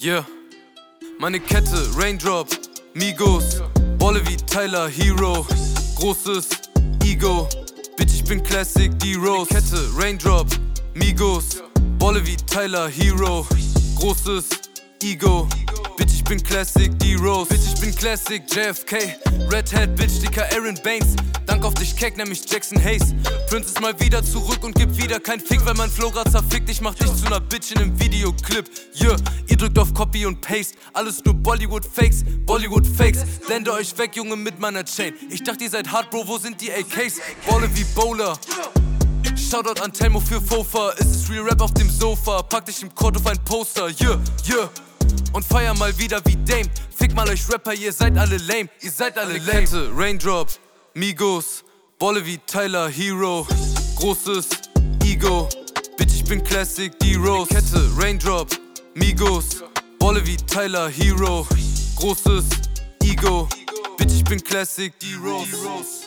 Yeah, meine Kette, Raindrop, Migos, Wolle wie Tyler, Hero, großes Ego, Bitch, ich bin Classic, D-Rose. Kette, Raindrop, Migos, Wolle wie Tyler, Hero, großes Ego, Bitch, ich bin Classic, D-Rose. Bitch, ich bin Classic, JFK, Red Hat, Bitch, dicker Aaron Baines. Dank auf dich, Keck, nämlich Jackson Hayes. Prince ist mal wieder zurück und gibt wieder kein Fick, weil mein Flow grad zerfickt. Ich mach dich zu ner Bitch in nem Videoclip. Yeah, ihr drückt auf Copy und Paste. Alles nur Bollywood-Fakes, Bollywood-Fakes. Blende euch weg, Junge, mit meiner Chain. Ich dachte, ihr seid hart, Bro, wo sind die AKs? Balle wie Bowler. Shoutout an Telmo für Fofa. Ist es Real Rap auf dem Sofa? Pack dich im Court auf ein Poster. Yeah, yeah. Und feier mal wieder wie Dame. Fick mal euch Rapper, ihr seid alle lame. Ihr seid alle lame. Kette, Raindrop, Migos, Wolle wie Tyler, Hero, großes Ego, Bitch, ich bin Classic, D-Rose. Kette, Raindrop, Migos, Wolle wie Tyler, Hero, großes Ego, Bitch, ich bin Classic, D-Rose.